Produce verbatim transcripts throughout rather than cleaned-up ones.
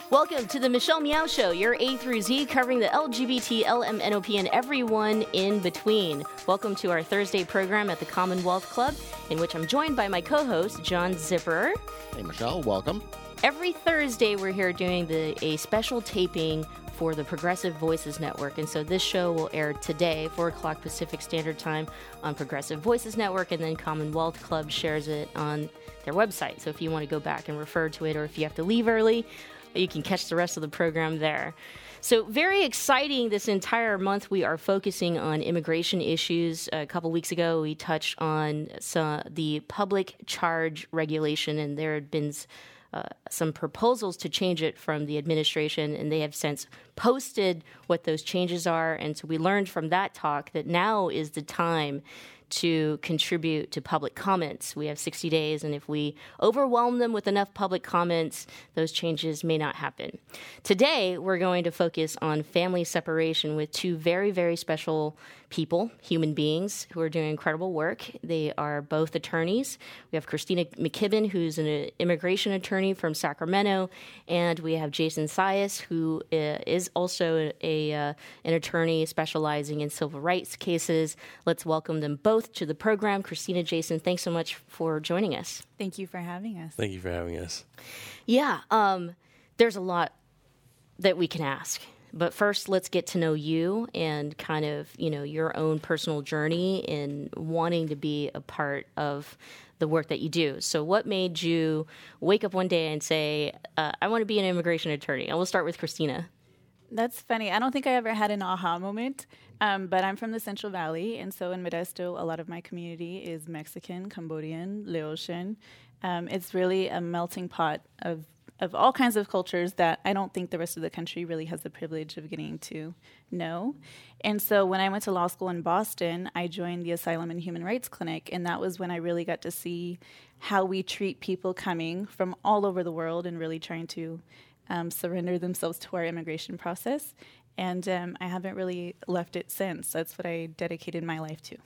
Welcome to the Michelle Meow Show, your A through Z covering the L G B T, L M N O P, and everyone in between. Welcome to our Thursday program at the Commonwealth Club, in which I'm joined by my co-host, John Zipperer. Hey, Michelle, welcome. Every Thursday, we're here doing the a special taping for the Progressive Voices Network. And so this show will air today, four o'clock Pacific Standard Time on Progressive Voices Network, and then Commonwealth Club shares it on their website. So if you want to go back and refer to it, or if you have to leave early, you can catch the rest of the program there. So very exciting. This entire month we are focusing on immigration issues. A couple weeks ago we touched on some, the public charge regulation, and there had been uh, some proposals to change it from the administration, and they have since posted what those changes are. And so we learned from that talk that now is the time to contribute to public comments. We have sixty days, and if we overwhelm them with enough public comments, those changes may not happen. Today, we're going to focus on family separation with two very, very special people, human beings, who are doing incredible work. They are both attorneys. We have Christina McKibben, who's an immigration attorney from Sacramento, and we have Jason Sias, who is also a, uh, an attorney specializing in civil rights cases. Let's welcome them both to the program. Christina, Jason, thanks so much for joining us. Thank you for having us. Thank you for having us. Yeah, um, there's a lot that we can ask. But first, let's get to know you and kind of, you know, your own personal journey in wanting to be a part of the work that you do. So what made you wake up one day and say, uh, I want to be an immigration attorney? And we'll start with Christina. That's funny. I don't think I ever had an aha moment, um, but I'm from the Central Valley. And so in Modesto, a lot of my community is Mexican, Cambodian, Laotian. Um, it's really a melting pot of of all kinds of cultures that I don't think the rest of the country really has the privilege of getting to know. And so when I went to law school in Boston, I joined the Asylum and Human Rights Clinic, and that was when I really got to see how we treat people coming from all over the world and really trying to um, surrender themselves to our immigration process. And um, I haven't really left it since. That's what I dedicated my life to.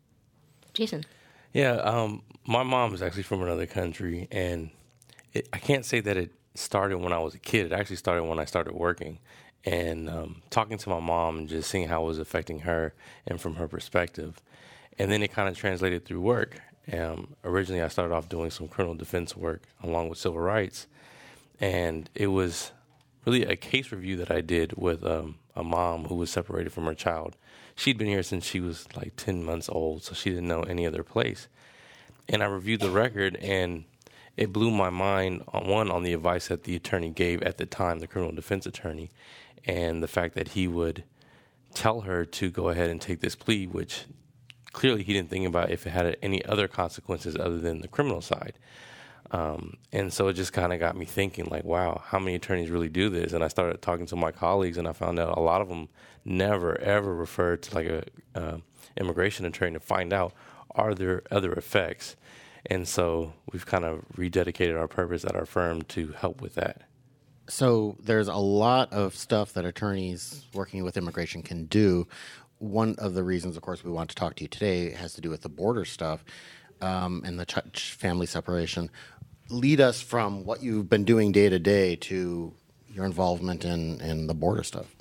Jason. Yeah, um, my mom is actually from another country, and it, I can't say that it started when I was a kid. It actually started when I started working, and um, talking to my mom and just seeing how it was affecting her and from her perspective. And then it kind of translated through work. Um, originally, I started off doing some criminal defense work along with civil rights, and it was really a case review that I did with um, a mom who was separated from her child. She'd been here since she was like ten months old, so she didn't know any other place. And I reviewed the record, and it blew my mind, on one, on the advice that the attorney gave at the time, the criminal defense attorney, and the fact that he would tell her to go ahead and take this plea, which clearly he didn't think about if it had any other consequences other than the criminal side. Um, and so it just kind of got me thinking, like, wow, how many attorneys really do this? And I started talking to my colleagues, and I found out a lot of them never, ever referred to like a uh, immigration attorney to find out, are there other effects? And so we've kind of rededicated our purpose at our firm to help with that. So there's a lot of stuff that attorneys working with immigration can do. One of the reasons, of course, we want to talk to you today has to do with the border stuff um, and the ch- family separation. Lead us from what you've been doing day to day to your involvement in, in the border stuff.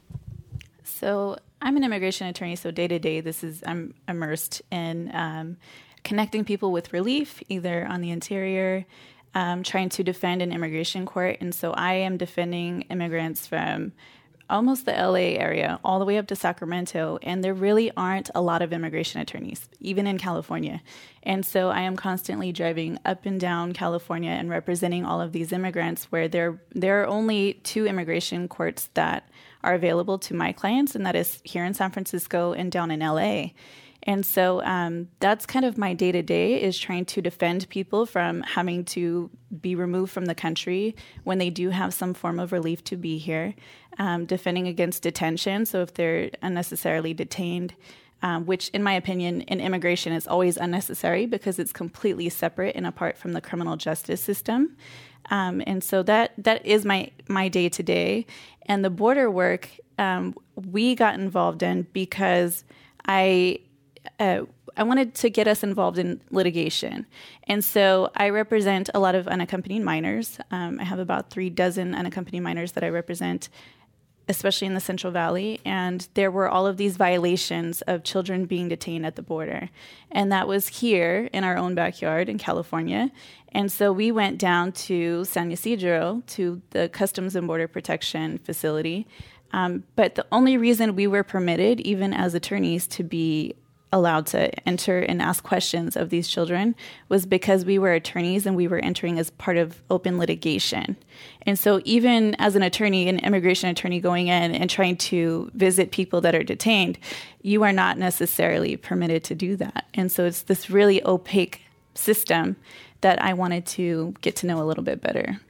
So I'm an immigration attorney, so day to day, this is I'm immersed in um, connecting people with relief, either on the interior, um, trying to defend an immigration court. And so I am defending immigrants from almost the L A area all the way up to Sacramento. And there really aren't a lot of immigration attorneys, even in California. And so I am constantly driving up and down California and representing all of these immigrants where there, there are only two immigration courts that are available to my clients, and that is here in San Francisco and down in L A. And so um, that's kind of my day-to-day, is trying to defend people from having to be removed from the country when they do have some form of relief to be here, um, defending against detention. So if they're unnecessarily detained, um, which in my opinion in immigration is always unnecessary because it's completely separate and apart from the criminal justice system. Um, and so that that is my, my day-to-day. And the border work um, we got involved in because I... Uh, I wanted to get us involved in litigation. And so I represent a lot of unaccompanied minors. Um, I have about three dozen unaccompanied minors that I represent, especially in the Central Valley. And there were all of these violations of children being detained at the border. And that was here in our own backyard in California. And so we went down to San Ysidro, to the Customs and Border Protection facility. Um, but the only reason we were permitted, even as attorneys, to be allowed to enter and ask questions of these children was because we were attorneys and we were entering as part of open litigation. And so even as an attorney, an immigration attorney going in and trying to visit people that are detained, you are not necessarily permitted to do that. And so it's this really opaque system that I wanted to get to know a little bit better.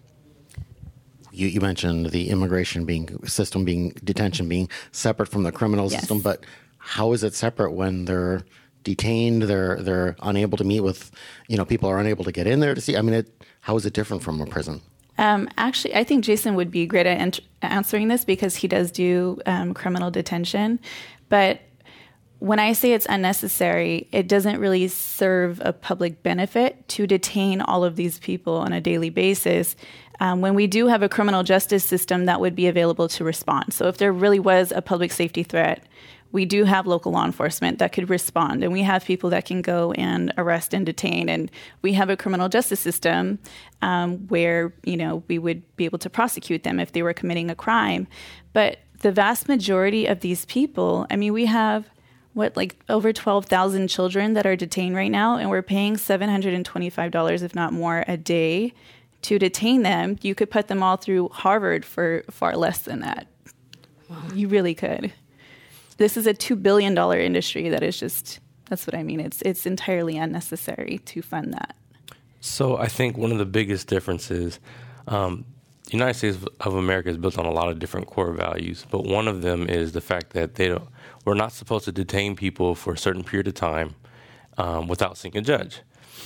You, you mentioned the immigration being system being detention being separate from the criminal Yes. system, but how is it separate when they're detained? They're they're unable to meet with, you know, people are unable to get in there to see. I mean, it, how is it different from a prison? Um, actually, I think Jason would be great at ent- answering this because he does do um, criminal detention. But when I say it's unnecessary, it doesn't really serve a public benefit to detain all of these people on a daily basis. Um, when we do have a criminal justice system that would be available to respond. So if there really was a public safety threat, we do have local law enforcement that could respond, and we have people that can go and arrest and detain, and we have a criminal justice system um, where, you know, we would be able to prosecute them if they were committing a crime. But the vast majority of these people, I mean, we have what, like over twelve thousand children that are detained right now, and we're paying seven hundred twenty-five dollars, if not more, a day to detain them. You could put them all through Harvard for far less than that. Wow. You really could. This is a two billion dollars industry that is just, that's what I mean. It's it's entirely unnecessary to fund that. So I think one of the biggest differences, um, the United States of America is built on a lot of different core values, but one of them is the fact that they don't, we're not supposed to detain people for a certain period of time um, without seeing a judge.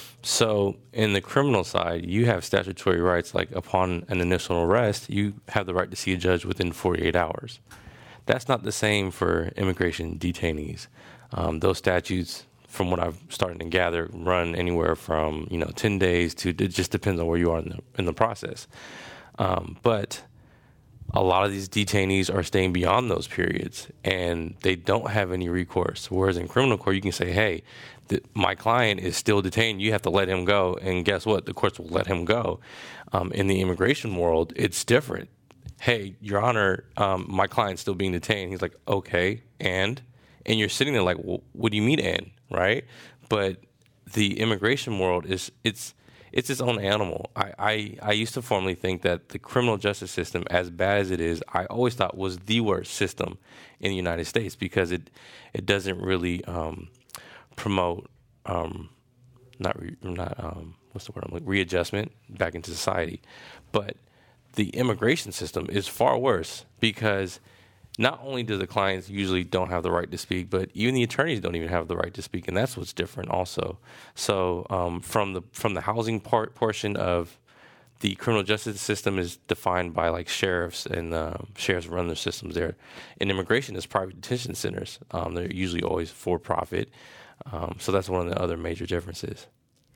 So in the criminal side, you have statutory rights, like upon an initial arrest, you have the right to see a judge within forty-eight hours. That's not the same for immigration detainees. Um, those statutes, from what I've started to gather, run anywhere from, you know, ten days to, it just depends on where you are in the, in the process. Um, but a lot of these detainees are staying beyond those periods, and they don't have any recourse. Whereas in criminal court, you can say, hey, th- my client is still detained. You have to let him go. And guess what? The courts will let him go. Um, in the immigration world, it's different. Hey, Your Honor, um, my client's still being detained. He's like, okay, and? And you're sitting there like, well, what do you mean and, right? But the immigration world, is it's it's its own animal. I, I, I used to formerly think that the criminal justice system, as bad as it is, I always thought was the worst system in the United States because it, it doesn't really um, promote, um, not, re, not um, what's the word, I'm like, readjustment back into society. But the immigration system is far worse because not only do the clients usually don't have the right to speak, but even the attorneys don't even have the right to speak, and that's what's different also. So um, from the from the housing part portion of the criminal justice system is defined by like sheriffs, and uh, sheriffs run their systems there. In immigration, is private detention centers. Um, they're usually always for profit. Um, so that's one of the other major differences.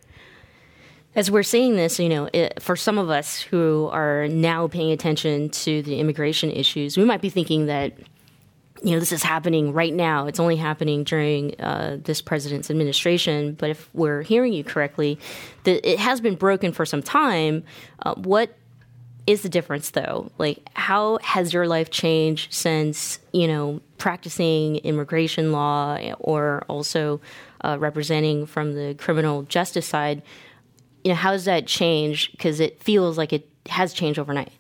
As we're seeing this, you know, it, for some of us who are now paying attention to the immigration issues, we might be thinking that, you know, this is happening right now. It's only happening during uh, this president's administration. But if we're hearing you correctly, that it has been broken for some time. Uh, what is the difference, though? Like, how has your life changed since, you know, practicing immigration law or also uh, representing from the criminal justice side? You know, how has that changed? Because it feels like it has changed overnight.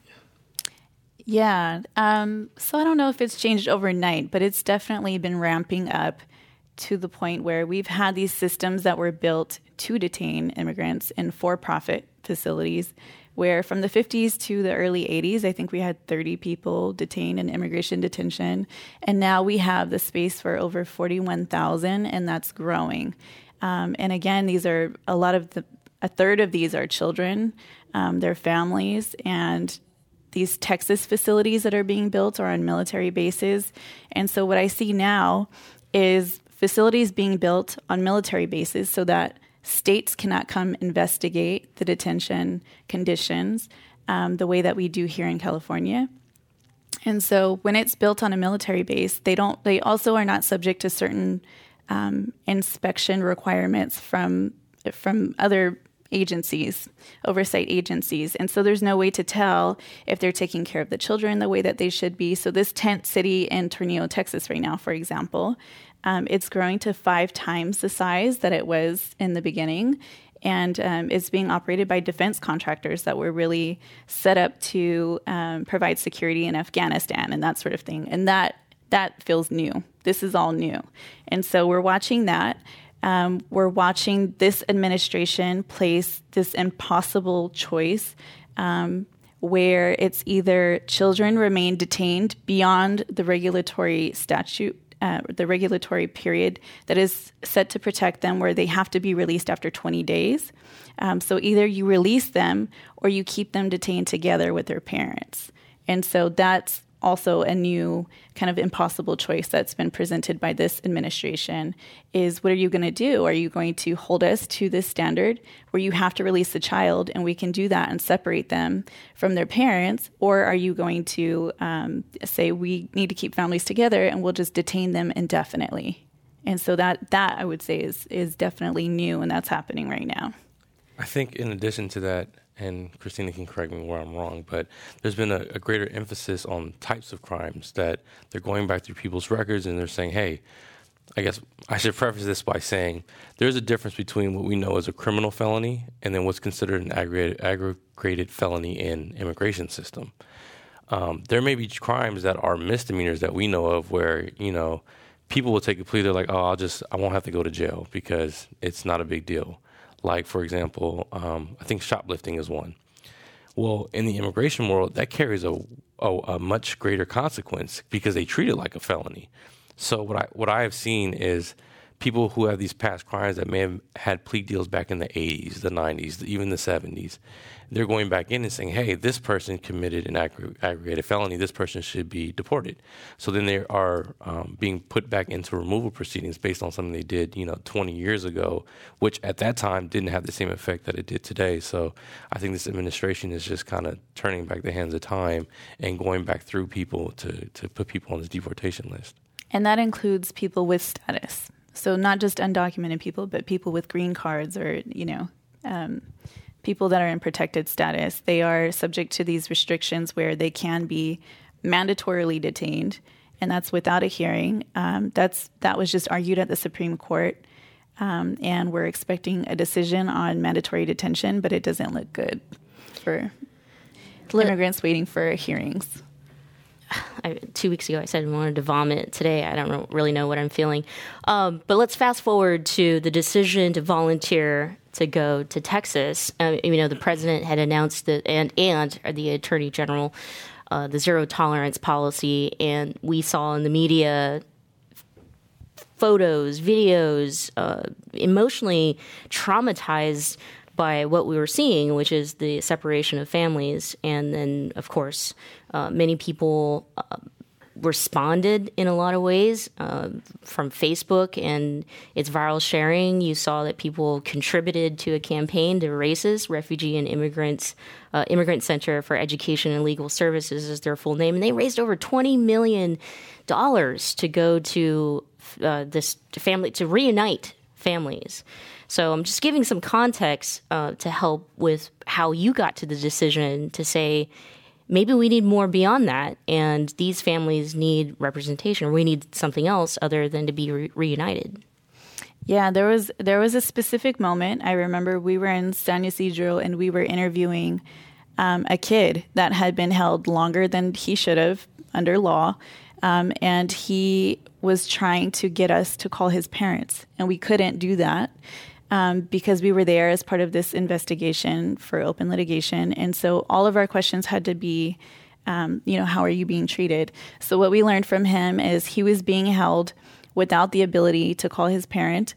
Yeah. Um, so I don't know if it's changed overnight, but it's definitely been ramping up to the point where we've had these systems that were built to detain immigrants in for-profit facilities, where from the fifties to the early eighties, I think we had thirty people detained in immigration detention. And now we have the space for over forty-one thousand, and that's growing. Um, and again, these are a lot of the A third of these are children, um, their families, and these Texas facilities that are being built are on military bases. And so what I see now is facilities being built on military bases so that states cannot come investigate the detention conditions um, the way that we do here in California. And so when it's built on a military base, they don't. They also are not subject to certain um, inspection requirements from from other agencies, oversight agencies. And so there's no way to tell if they're taking care of the children the way that they should be. So this tent city in Tornillo, Texas right now, for example, um, it's growing to five times the size that it was in the beginning. And um, it's being operated by defense contractors that were really set up to um, provide security in Afghanistan and that sort of thing. And that that feels new. This is all new. And so we're watching that. Um, we're watching this administration place this impossible choice um, where it's either children remain detained beyond the regulatory statute, uh, the regulatory period that is set to protect them, where they have to be released after twenty days. Um, so either you release them or you keep them detained together with their parents. And so that's also a new kind of impossible choice that's been presented by this administration is, what are you going to do? Are you going to hold us to this standard where you have to release the child and we can do that and separate them from their parents? Or are you going to um, say we need to keep families together and we'll just detain them indefinitely? And so that, that I would say is, is definitely new, and that's happening right now. I think in addition to that, and Christina can correct me where I'm wrong, but there's been a, a greater emphasis on types of crimes that they're going back through people's records and they're saying, hey, I guess I should preface this by saying there's a difference between what we know as a criminal felony and then what's considered an aggravated, aggravated felony in immigration system. Um, there may be crimes that are misdemeanors that we know of where, you know, people will take a plea. They're like, oh, I'll just, I won't have to go to jail because it's not a big deal. Like, for example, um, I think shoplifting is one. Well, in the immigration world, that carries a, a, a much greater consequence because they treat it like a felony. So what I what I have seen is people who have these past crimes that may have had plea deals back in the eighties, the nineties, even the seventies. They're going back in and saying, hey, this person committed an aggr- aggravated felony. This person should be deported. So then they are um, being put back into removal proceedings based on something they did, you know, twenty years ago, which at that time didn't have the same effect that it did today. So I think this administration is just kind of turning back the hands of time and going back through people to, to put people on this deportation list. And that includes people with status. So not just undocumented people, but people with green cards or, you know, um, people that are in protected status. They are subject to these restrictions where they can be mandatorily detained, and that's without a hearing. Um, that's that was just argued at the Supreme Court, um, and we're expecting a decision on mandatory detention, but it doesn't look good for immigrants waiting for hearings. I, two weeks ago, I said I wanted to vomit. Today, I don't know, really know what I'm feeling. Um, but let's fast forward to the decision to volunteer to go to Texas. Uh, you know, the president had announced that, and and the attorney general, uh, the zero tolerance policy, and we saw in the media photos, videos, uh, emotionally traumatized by what we were seeing, which is the separation of families. And then, of course, uh, many people uh, responded in a lot of ways uh, from Facebook and its viral sharing. You saw that people contributed to a campaign to RACES, Refugee and Immigrants, uh, Immigrant Center for Education and Legal Services is their full name. And they raised over twenty million dollars to go to uh, this to family, to reunite families. So I'm just giving some context uh, to help with how you got to the decision to say, maybe we need more beyond that, and these families need representation, or we need something else other than to be re- reunited. Yeah, there was there was a specific moment. I remember we were in San Ysidro, and we were interviewing um, a kid that had been held longer than he should have under law, um, and he was trying to get us to call his parents, and we couldn't do that. Um, because we were there as part of this investigation for open litigation. And so all of our questions had to be, um, you know, how are you being treated? So what we learned from him is he was being held without the ability to call his parent.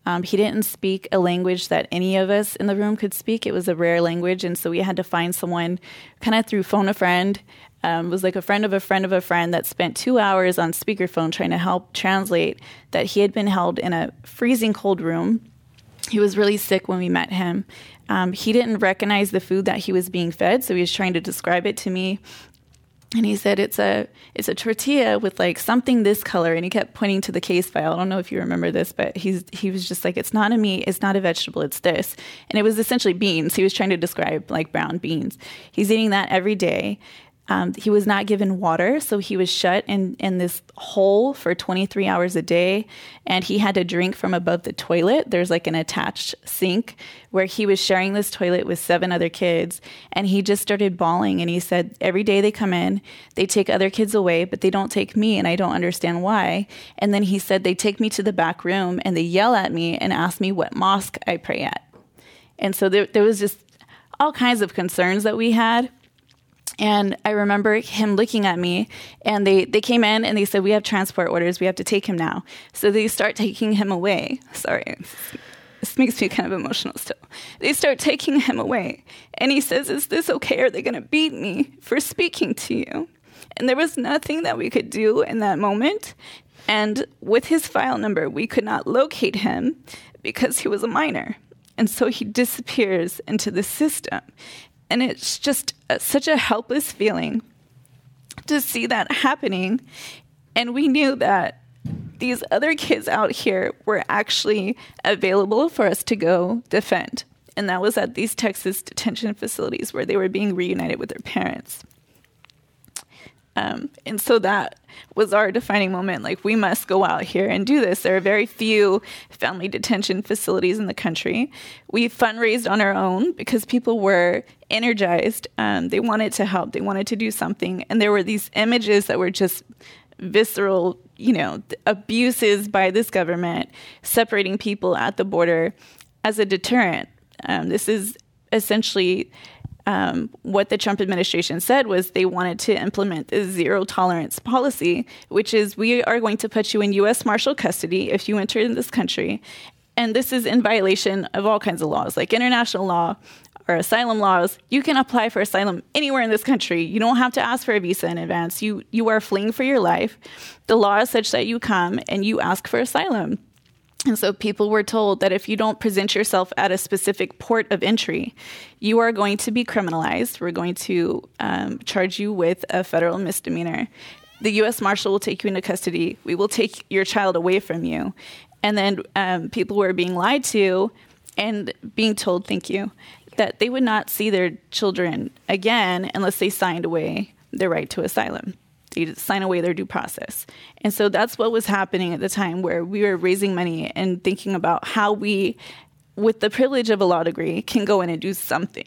Um, he didn't speak a language that any of us in the room could speak. It was a rare language, and so we had to find someone kind of through phone a friend. Um, it was like a friend of a friend of a friend that spent two hours on speakerphone trying to help translate that he had been held in a freezing cold room. He was really sick when we met him. Um, he didn't recognize the food that he was being fed, so he was trying to describe it to me. And he said, it's a it's a tortilla with like something this color. And he kept pointing to the case file. I don't know if you remember this, but he's he was just like, it's not a meat, it's not a vegetable, it's this. And it was essentially beans. He was trying to describe like brown beans. He's eating that every day. Um, he was not given water, so he was shut in, in this hole for twenty-three hours a day, and he had to drink from above the toilet. There's like an attached sink where he was sharing this toilet with seven other kids, and he just started bawling, and he said, every day they come in, they take other kids away, but they don't take me, and I don't understand why. And then he said, they take me to the back room, and they yell at me and ask me what mosque I pray at. And so there, there was just all kinds of concerns that we had. And I remember him looking at me, and they, they came in and they said, we have transport orders. We have to take him now. So they start taking him away. Sorry, this makes me kind of emotional still. They start taking him away. And he says, is this okay? Are they going to beat me for speaking to you? And there was nothing that we could do in that moment. And with his file number, we could not locate him because he was a minor. And so he disappears into the system. And it's just a, such a helpless feeling to see that happening. And we knew that these other kids out here were actually available for us to go defend. And that was at these Texas detention facilities where they were being reunited with their parents. Um, and so that was our defining moment. Like, we must go out here and do this. There are very few family detention facilities in the country. We fundraised on our own because people were energized. Um, they wanted to help. They wanted to do something. And there were these images that were just visceral, you know, abuses by this government, separating people at the border as a deterrent. Um, this is essentially... Um, what the Trump administration said was they wanted to implement a zero tolerance policy, which is we are going to put you in U S Marshal custody if you enter in this country. And this is in violation of all kinds of laws, like international law or asylum laws. You can apply for asylum anywhere in this country. You don't have to ask for a visa in advance. You, you are fleeing for your life. The law is such that you come and you ask for asylum. And so people were told that if you don't present yourself at a specific port of entry, you are going to be criminalized. We're going to um, charge you with a federal misdemeanor. The U S Marshal will take you into custody. We will take your child away from you. And then um, people were being lied to and being told, thank you, that they would not see their children again unless they signed away their right to asylum. They sign away their due process. And so that's what was happening at the time, where we were raising money and thinking about how we, with the privilege of a law degree, can go in and do something.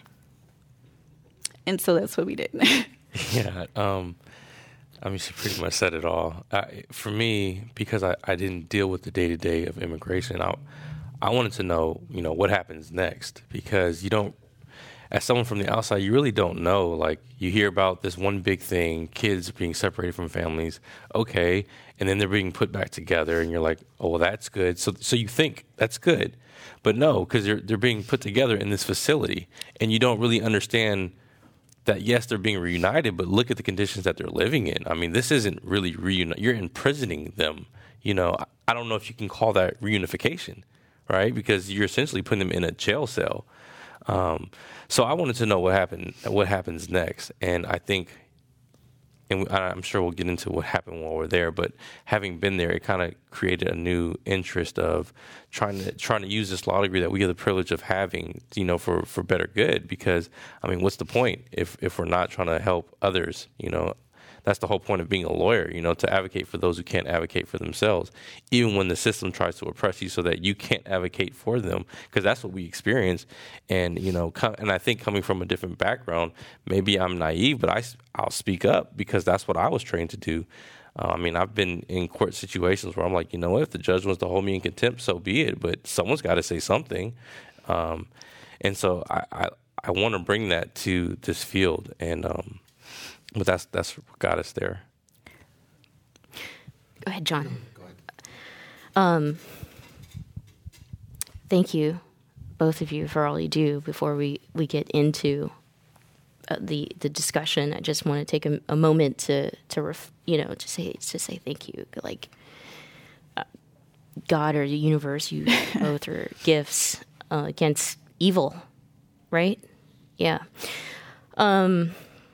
And so that's what we did. yeah. Um, I mean, she pretty much said it all. I, for me, because I, I didn't deal with the day-to-day of immigration, I, I wanted to know, you know, what happens next, because you don't, as someone from the outside, you really don't know. Like, you hear about this one big thing, kids being separated from families, okay, and then they're being put back together, and you're like, oh, well, that's good. So so you think that's good. But no, because they're, they're being put together in this facility, and you don't really understand that, yes, they're being reunited, but look at the conditions that they're living in. I mean, this isn't really reunited. You're imprisoning them. You know, I don't know if you can call that reunification, right? Because you're essentially putting them in a jail cell. Um, so I wanted to know what happened, what happens next. And I think, and I'm sure we'll get into what happened while we're there, but having been there, it kind of created a new interest of trying to, trying to use this law degree that we have the privilege of having, you know, for, for better good. Because, I mean, what's the point if, if we're not trying to help others, you know? That's the whole point of being a lawyer, you know, to advocate for those who can't advocate for themselves, even when the system tries to oppress you so that you can't advocate for them, because that's what we experience. And, you know, and I think coming from a different background, maybe I'm naive, but I, I'll speak up because that's what I was trained to do. Uh, I mean, I've been in court situations where I'm like, you know what, if the judge wants to hold me in contempt, so be it, but someone's got to say something. Um, and so I, I, I want to bring that to this field, and um But that's that's what got us there. Go ahead, John. Go ahead. Um, thank you, both of you, for all you do. Before we, we get into uh, the the discussion, I just want to take a, a moment to to ref, you know to say to say thank you. Like uh, God or the universe, you both are gifts uh, against evil, right? Yeah. Um.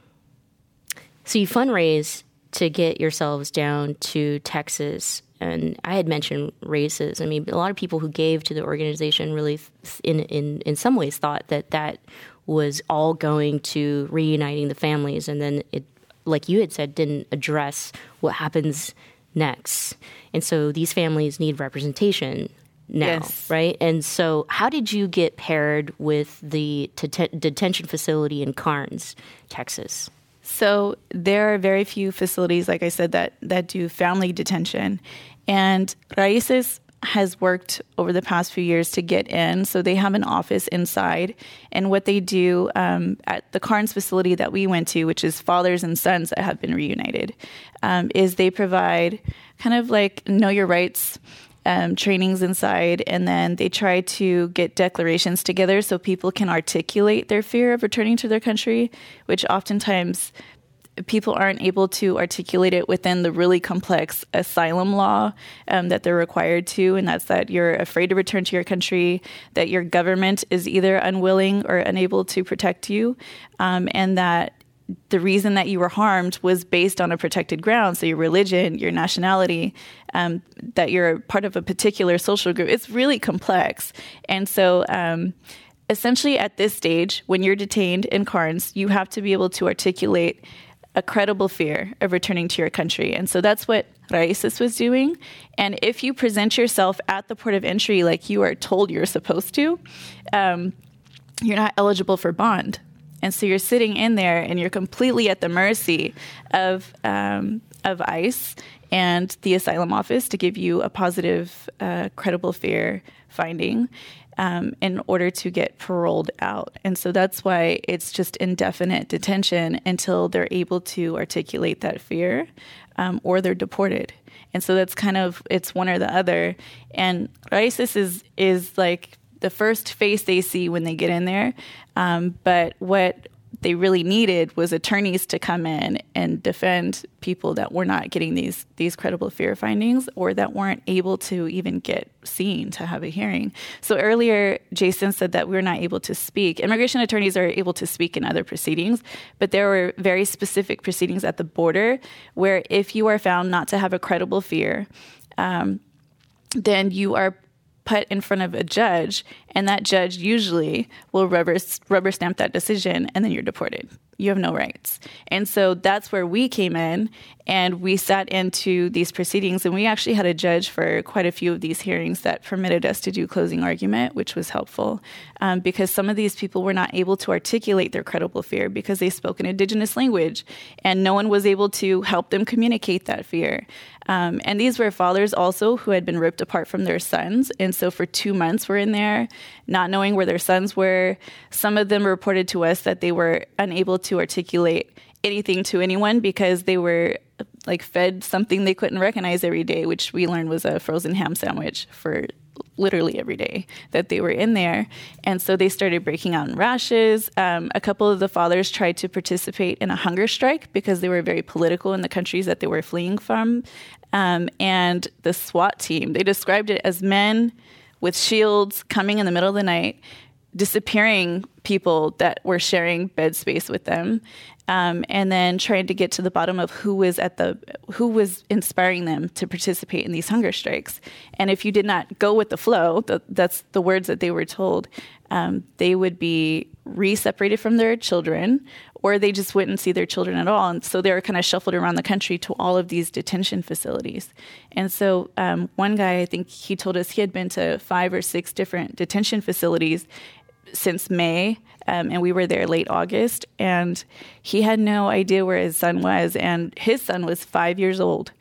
So you fundraise to get yourselves down to Texas. And I had mentioned races. I mean, a lot of people who gave to the organization really, in in, in some ways, thought that that was all going to reuniting the families. And then it, like you had said, didn't address what happens next. And so these families need representation now, yes. right? And so how did you get paired with the t- detention facility in Karnes, Texas? So there are very few facilities, like I said, that, that do family detention. And Raices has worked over the past few years to get in. So they have an office inside. And what they do um, at the Karnes facility that we went to, which is fathers and sons that have been reunited, um, is they provide kind of like know your rights Um, trainings inside, and then they try to get declarations together so people can articulate their fear of returning to their country, which oftentimes people aren't able to articulate it within the really complex asylum law um, that they're required to, and that's that you're afraid to return to your country, that your government is either unwilling or unable to protect you, um, and that the reason that you were harmed was based on a protected ground, so your religion, your nationality, um, that you're part of a particular social group. It's really complex. And so um, essentially at this stage, when you're detained in Karnes, you have to be able to articulate a credible fear of returning to your country. And so that's what Raices was doing. And if you present yourself at the port of entry like you are told you're supposed to, um, you're not eligible for bond. And so you're sitting in there and you're completely at the mercy of um, of ICE and the asylum office to give you a positive, uh, credible fear finding um, in order to get paroled out. And so that's why it's just indefinite detention until they're able to articulate that fear um, or they're deported. And so that's kind of, it's one or the other. And Raices is is like the first face they see when they get in there. Um, but what they really needed was attorneys to come in and defend people that were not getting these these credible fear findings or that weren't able to even get seen to have a hearing. So earlier, Jason said that we're not able to speak. Immigration attorneys are able to speak in other proceedings, but there were very specific proceedings at the border where if you are found not to have a credible fear, um, then you are put in front of a judge, and that judge usually will rubber rubber stamp that decision, and then you're deported. You have no rights. And so that's where we came in, and we sat into these proceedings, and we actually had a judge for quite a few of these hearings that permitted us to do closing argument, which was helpful, um, because some of these people were not able to articulate their credible fear because they spoke an indigenous language, and no one was able to help them communicate that fear. Um, and these were fathers also who had been ripped apart from their sons. And so for two months we're in there, not knowing where their sons were. Some of them reported to us that they were unable to articulate anything to anyone because they were like fed something they couldn't recognize every day, which we learned was a frozen ham sandwich for literally every day that they were in there. And so they started breaking out in rashes. Um, a couple of the fathers tried to participate in a hunger strike because they were very political in the countries that they were fleeing from. Um, and the SWAT team, they described it as men with shields coming in the middle of the night, disappearing people that were sharing bed space with them, um, and then trying to get to the bottom of who was at the who was inspiring them to participate in these hunger strikes. And if you did not go with the flow, the, that's the words that they were told, um, they would be re-separated from their children, or they just wouldn't see their children at all. And so they were kind of shuffled around the country to all of these detention facilities. And so um, one guy, I think he told us he had been to five or six different detention facilities since May, um, and we were there late August, and he had no idea where his son was, and his son was five years old.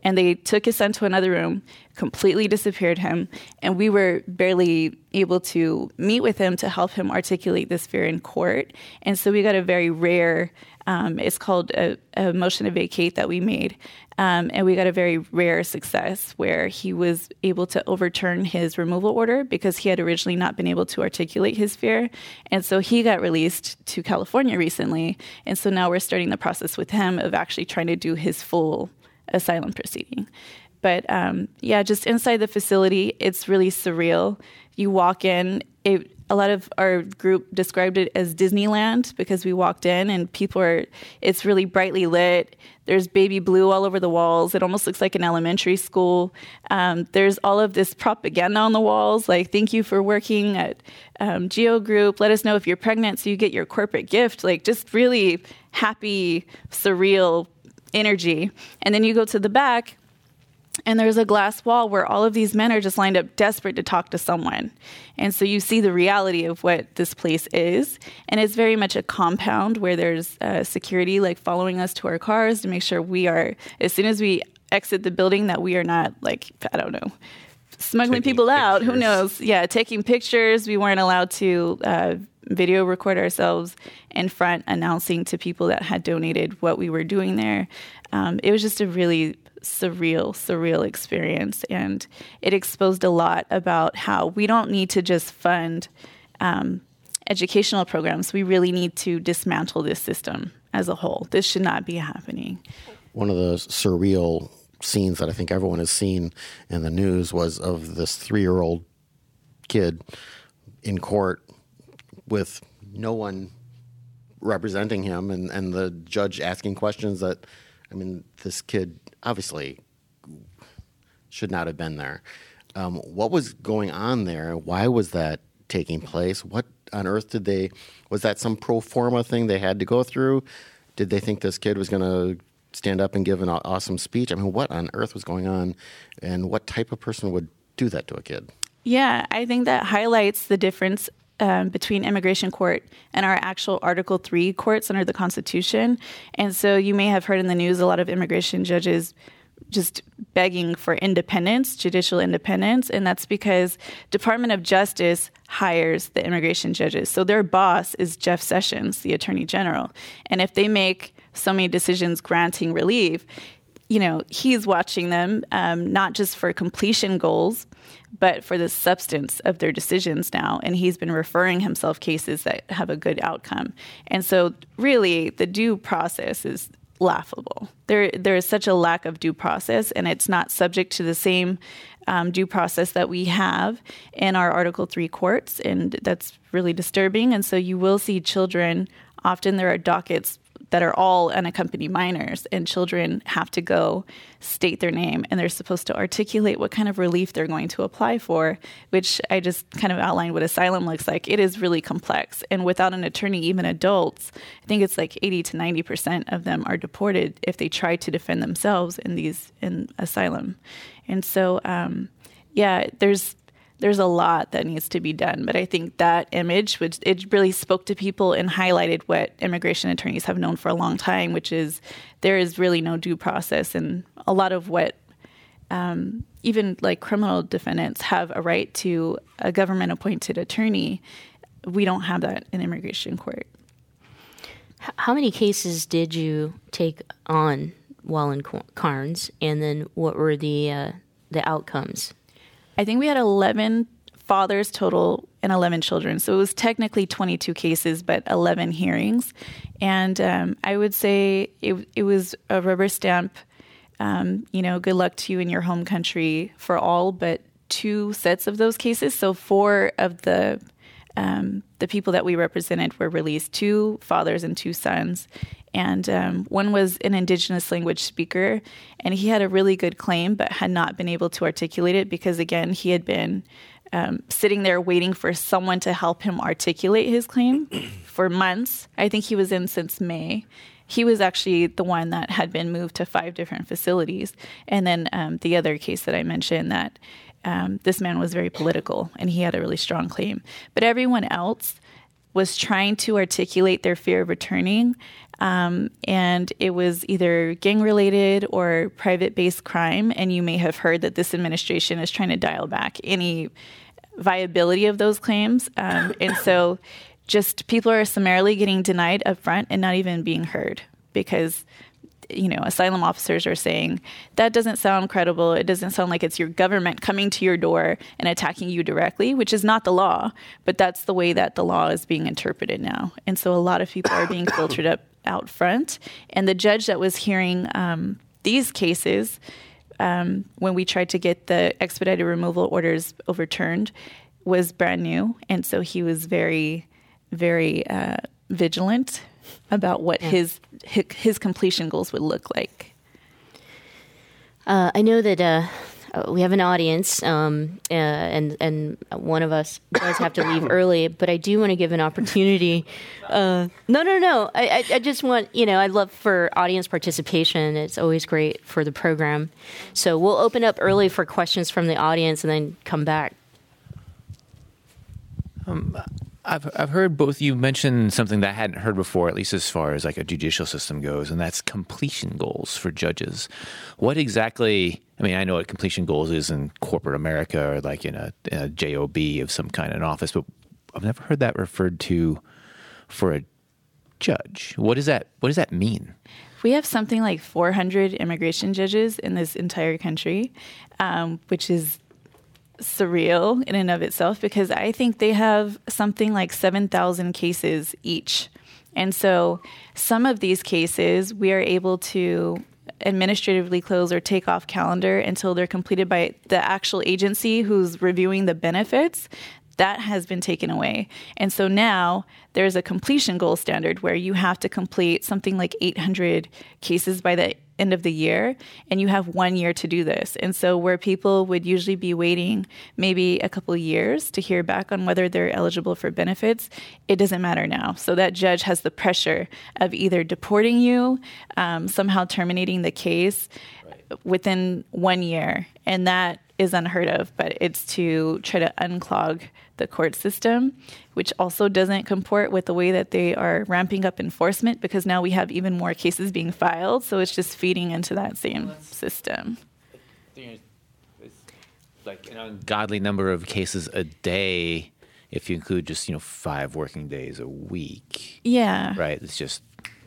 And they took his son to another room, completely disappeared him, and we were barely able to meet with him to help him articulate this fear in court. And so we got a very rare, um, it's called a, a motion to vacate that we made. Um, and we got a very rare success where he was able to overturn his removal order because he had originally not been able to articulate his fear. And so he got released to California recently. And so now we're starting the process with him of actually trying to do his full asylum proceeding. But um, yeah, just inside the facility, it's really surreal. You walk in, it, a lot of our group described it as Disneyland because we walked in and people are, it's really brightly lit. There's baby blue all over the walls. It almost looks like an elementary school. Um, there's all of this propaganda on the walls, like, thank you for working at um, Geo Group. Let us know if you're pregnant so you get your corporate gift. Like, just really happy, surreal energy. And then you go to the back, and there's a glass wall where all of these men are just lined up desperate to talk to someone. And so you see the reality of what this place is. And it's very much a compound where there's uh, security like following us to our cars to make sure we are, as soon as we exit the building, that we are not like, I don't know, smuggling taking people out. Pictures. Who knows? Yeah, taking pictures. We weren't allowed to uh, video record ourselves in front, announcing to people that had donated what we were doing there. Um, it was just a really surreal, surreal experience. And it exposed a lot about how we don't need to just fund um, educational programs. We really need to dismantle this system as a whole. This should not be happening. One of the surreal scenes that I think everyone has seen in the news was of this three-year-old kid in court with no one representing him and, and the judge asking questions that, I mean, this kid obviously should not have been there. Um, what was going on there? Why was that taking place? What on earth did they, was that some pro forma thing they had to go through? Did they think this kid was going to stand up and give an awesome speech? I mean, what on earth was going on, and what type of person would do that to a kid? Yeah, I think that highlights the difference Um, between immigration court and our actual Article three courts under the Constitution. And so you may have heard in the news a lot of immigration judges just begging for independence, judicial independence, and that's because Department of Justice hires the immigration judges. So their boss is Jeff Sessions, the Attorney General. And if they make so many decisions granting relief, you know, he's watching them, um, not just for completion goals, but for the substance of their decisions now. And he's been referring himself cases that have a good outcome. And so really the due process is laughable. There, there is such a lack of due process, and it's not subject to the same um, due process that we have in our Article three courts. And that's really disturbing. And so you will see children, often there are dockets that are all unaccompanied minors, and children have to go state their name, and they're supposed to articulate what kind of relief they're going to apply for, which I just kind of outlined what asylum looks like. It is really complex, and without an attorney, even adults, I think it's like eighty to ninety percent of them are deported if they try to defend themselves in these in asylum. And so, um, yeah, there's There's a lot that needs to be done, but I think that image, which it really spoke to people and highlighted what immigration attorneys have known for a long time, which is there is really no due process, and a lot of what um, even like criminal defendants have a right to a government-appointed attorney. We don't have that in immigration court. How many cases did you take on while in Karnes, and then what were the uh, the outcomes? I think we had eleven fathers total and eleven children. So it was technically twenty-two cases, but eleven hearings. And um, I would say it, it was a rubber stamp, um, you know, good luck to you in your home country for all but two sets of those cases. So four of the um, the people that we represented were released, two fathers and two sons. And um, one was an indigenous language speaker, and he had a really good claim but had not been able to articulate it because, again, he had been um, sitting there waiting for someone to help him articulate his claim for months. I think he was in since May. He was actually the one that had been moved to five different facilities. And then um, the other case that I mentioned, that um, this man was very political, and he had a really strong claim. But everyone else was trying to articulate their fear of returning. Um, and it was either gang-related or private-based crime. And you may have heard that this administration is trying to dial back any viability of those claims. Um, and so just people are summarily getting denied up front and not even being heard because, you know, asylum officers are saying, that doesn't sound credible. It doesn't sound like it's your government coming to your door and attacking you directly, which is not the law. But that's the way that the law is being interpreted now. And so a lot of people are being filtered up out front. And the judge that was hearing um, these cases, um, when we tried to get the expedited removal orders overturned, was brand new. And so he was very, very uh, vigilant about what yeah. his, his his completion goals would look like. Uh, I know that uh, we have an audience, um, uh, and and one of us does have to leave early, but I do want to give an opportunity. Uh, no, no, no. I, I, I just want, you know, I'd love for audience participation. It's always great for the program. So we'll open up early for questions from the audience and then come back. Um, I've I've heard both you mention something that I hadn't heard before, at least as far as like a judicial system goes, and that's completion goals for judges. What exactly? I mean, I know what completion goals is in corporate America or like in a, in a J O B of some kind in office, but I've never heard that referred to for a judge. What does that What does that mean? We have something like four hundred immigration judges in this entire country, um, which is surreal in and of itself because I think they have something like seven thousand cases each. And so some of these cases we are able to administratively close or take off calendar until they're completed by the actual agency who's reviewing the benefits. That has been taken away. And so now there's a completion goal standard where you have to complete something like eight hundred cases by the end of the year, and you have one year to do this. And so where people would usually be waiting maybe a couple of years to hear back on whether they're eligible for benefits, it doesn't matter now. So that judge has the pressure of either deporting you, um, somehow terminating the case right. within one year. And that is unheard of, but it's to try to unclog the court system, which also doesn't comport with the way that they are ramping up enforcement because now we have even more cases being filed. So it's just feeding into that same well, system. It's like an ungodly number of cases a day if you include just, you know, five working days a week. Yeah. Right. It's just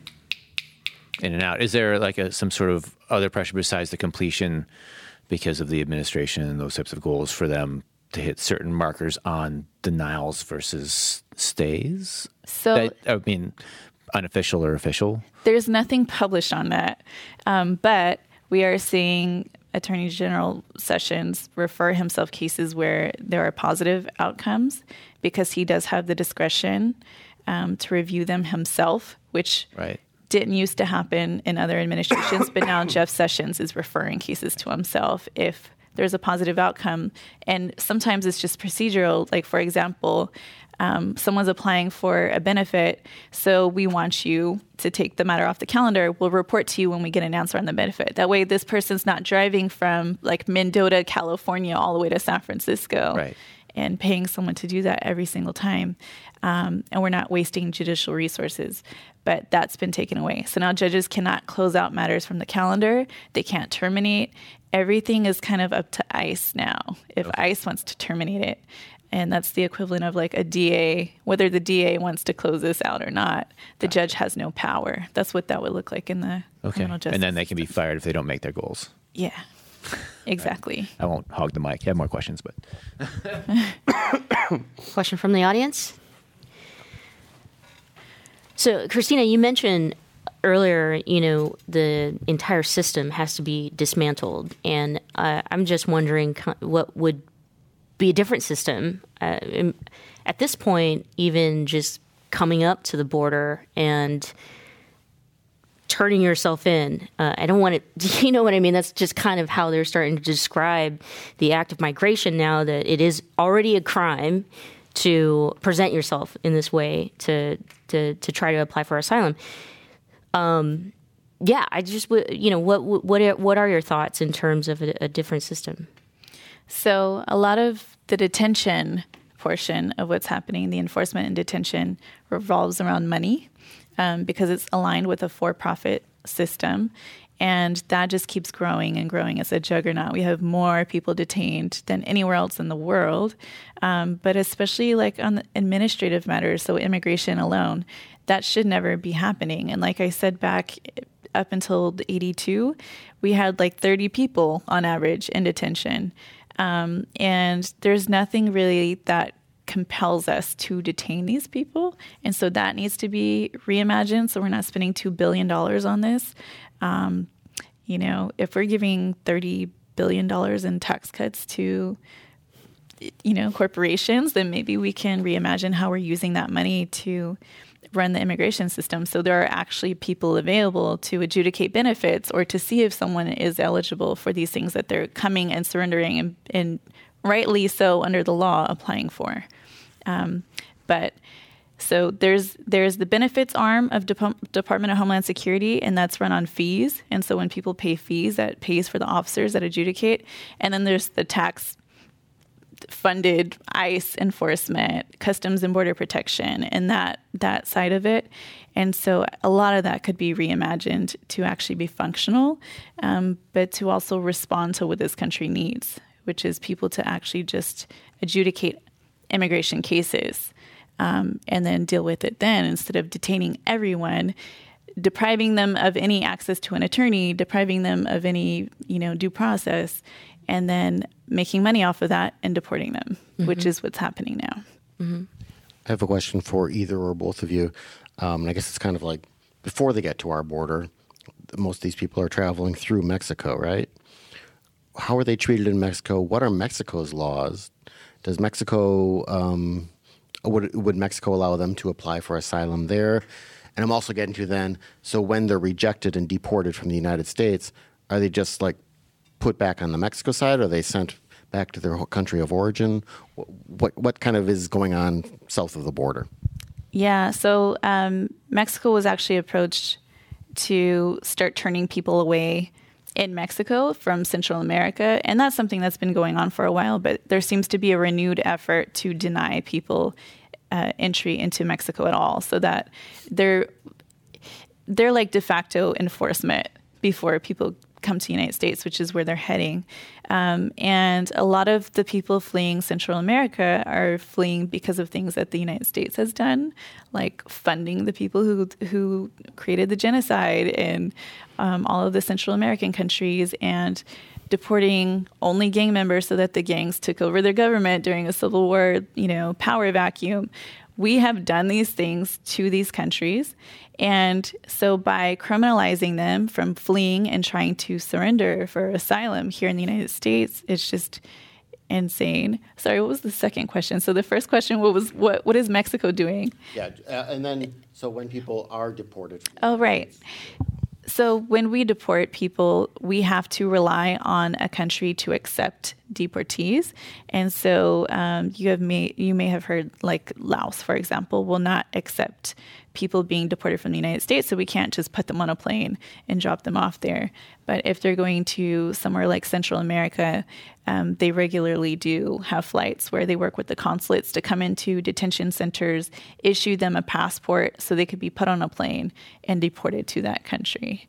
in and out. Is there like a, some sort of other pressure besides the completion because of the administration and those types of goals for them to hit certain markers on denials versus stays? So, that, I mean, unofficial or official? There's nothing published on that. Um, but we are seeing Attorney General Sessions refer himself cases where there are positive outcomes because he does have the discretion um, to review them himself, which right. didn't used to happen in other administrations, but now Jeff Sessions is referring cases to himself if there's a positive outcome. And sometimes it's just procedural. Like, for example, um, someone's applying for a benefit, so we want you to take the matter off the calendar. We'll report to you when we get an answer on the benefit. That way this person's not driving from, like, Mendota, California, all the way to San Francisco. Right. And paying someone to do that every single time. Um, and we're not wasting judicial resources. But that's been taken away. So now judges cannot close out matters from the calendar. They can't terminate. Everything is kind of up to ICE now, if okay. ICE wants to terminate it. And that's the equivalent of like a D A, whether the D A wants to close this out or not. The Got judge it. has no power. That's what that would look like in the okay. criminal justice And then they can be fired if they don't make their goals. Yeah. Exactly. Right. I won't hog the mic. I have more questions, but question from the audience. So, Christina, you mentioned earlier, you know, the entire system has to be dismantled, and uh, I'm just wondering what would be a different system uh, at this point. Even just coming up to the border and turning yourself in. Uh, I don't want to, you know what I mean? That's just kind of how they're starting to describe the act of migration now, that it is already a crime to present yourself in this way to to, to try to apply for asylum. Um, yeah, I just, you know, what what are, what are your thoughts in terms of a, a different system? So a lot of the detention portion of what's happening, the enforcement and detention, revolves around money um, because it's aligned with a for-profit system. And that just keeps growing and growing as a juggernaut. We have more people detained than anywhere else in the world, um, but especially like on the administrative matters, so immigration alone, that should never be happening. And like I said, back up until eighty-two, we had like thirty people on average in detention. Um, and there's nothing really that compels us to detain these people. And so that needs to be reimagined. So we're not spending two billion dollars on this. Um, you know, if we're giving thirty billion dollars in tax cuts to, you know, corporations, then maybe we can reimagine how we're using that money to run the immigration system. So there are actually people available to adjudicate benefits or to see if someone is eligible for these things that they're coming and surrendering and, and rightly so under the law applying for. Um, but so there's there's the benefits arm of Dep- Department of Homeland Security, and that's run on fees. And so when people pay fees, that pays for the officers that adjudicate. And then there's the tax funded ICE enforcement, Customs and Border Protection, and that that side of it. And so a lot of that could be reimagined to actually be functional, um, but to also respond to what this country needs, which is people to actually just adjudicate immigration cases um, and then deal with it then, instead of detaining everyone, depriving them of any access to an attorney, depriving them of any, you know, due process, and then making money off of that and deporting them, mm-hmm. which is what's happening now. Mm-hmm. I have a question for either or both of you. Um, and I guess it's kind of like before they get to our border, most of these people are traveling through Mexico, right? How are they treated in Mexico? What are Mexico's laws? Does Mexico, um, would, would Mexico allow them to apply for asylum there? And I'm also getting to then, so when they're rejected and deported from the United States, are they just like put back on the Mexico side, or are they sent back to their country of origin? What what kind of is going on south of the border? Yeah, so um, Mexico was actually approached to start turning people away in Mexico from Central America, and that's something that's been going on for a while, but there seems to be a renewed effort to deny people uh, entry into Mexico at all, so that they're they're like de facto enforcement before people come to the United States, which is where they're heading. Um, and a lot of the people fleeing Central America are fleeing because of things that the United States has done, like funding the people who who created the genocide in um, all of the Central American countries, and deporting only gang members so that the gangs took over their government during a civil war, you know, power vacuum. We have done these things to these countries. And so by criminalizing them from fleeing and trying to surrender for asylum here in the United States, it's just insane. Sorry, what was the second question? So the first question, what was what what is Mexico doing? Yeah, uh, and then so when people are deported. Oh, right. So when we deport people, we have to rely on a country to accept deportees. And so um, you have may, you may have heard, like Laos, for example, will not accept people being deported from the United States, so we can't just put them on a plane and drop them off there. But if they're going to somewhere like Central America, um, they regularly do have flights where they work with the consulates to come into detention centers, issue them a passport so they could be put on a plane and deported to that country.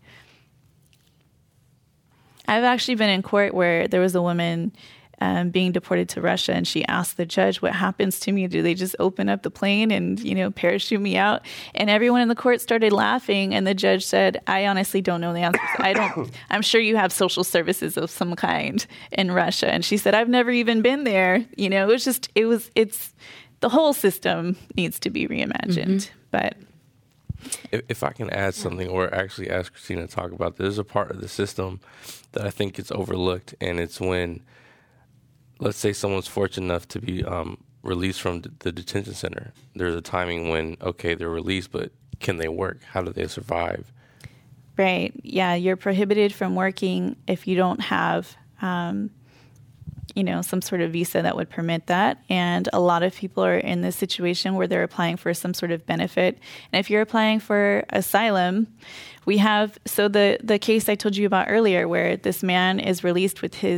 I've actually been in court where there was a woman Um, being deported to Russia, and she asked the judge, what happens to me? Do they just open up the plane and, you know, parachute me out? And everyone in the court started laughing, and the judge said, I honestly don't know the answers. I don't, I'm sure you have social services of some kind in Russia. And she said, I've never even been there. You know, it was just, it was, it's, the whole system needs to be reimagined. Mm-hmm. But If, if I can add something, or actually ask Christina to talk about, there's a part of the system that I think gets overlooked, and it's when, let's say someone's fortunate enough to be um, released from d- the detention center. There's a timing when, okay, they're released, but can they work? How do they survive? Right. Yeah, you're prohibited from working if you don't have, um, you know, some sort of visa that would permit that. And a lot of people are in this situation where they're applying for some sort of benefit. And if you're applying for asylum, we have, so the, the case I told you about earlier where this man is released with his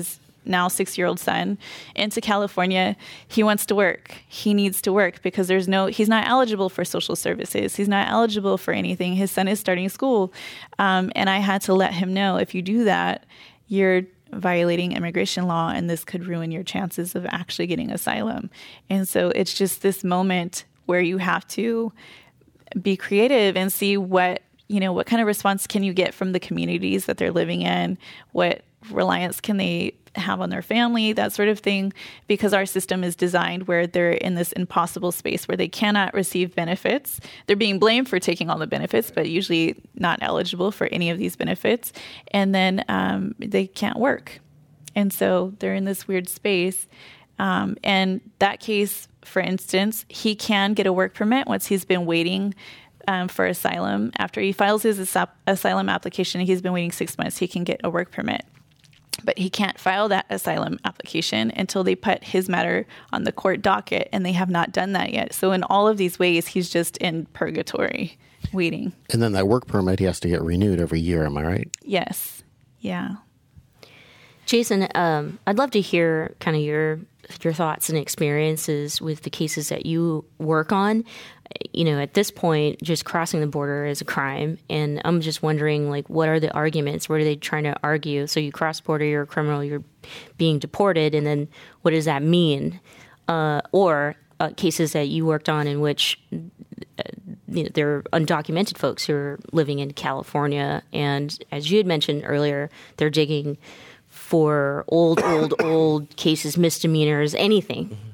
now six-year-old son into California. He wants to work. He needs to work because there's no, he's not eligible for social services. He's not eligible for anything. His son is starting school. Um, and I had to let him know, if you do that, you're violating immigration law, and this could ruin your chances of actually getting asylum. And so it's just this moment where you have to be creative and see what, you know, what kind of response can you get from the communities that they're living in? What reliance can they have on their family, that sort of thing, because our system is designed where they're in this impossible space where they cannot receive benefits. They're being blamed for taking all the benefits, but usually not eligible for any of these benefits. And then um, they can't work. And so they're in this weird space. Um, and that case, for instance, he can get a work permit once he's been waiting um, for asylum. After he files his as- asylum application, he's been waiting six months, he can get a work permit. But he can't file that asylum application until they put his matter on the court docket, and they have not done that yet. So in all of these ways, he's just in purgatory, waiting. And then that work permit, he has to get renewed every year, am I right? Yes. Yeah. Jason, um, I'd love to hear kind of your your thoughts and experiences with the cases that you work on. You know, at this point, just crossing the border is a crime, and I'm just wondering, like, what are the arguments? What are they trying to argue? So you cross border, you're a criminal, you're being deported, and then what does that mean? Uh, or uh, cases that you worked on in which uh, you know, there are undocumented folks who are living in California, and as you had mentioned earlier, they're digging for old, old, old cases, misdemeanors, anything. Mm-hmm.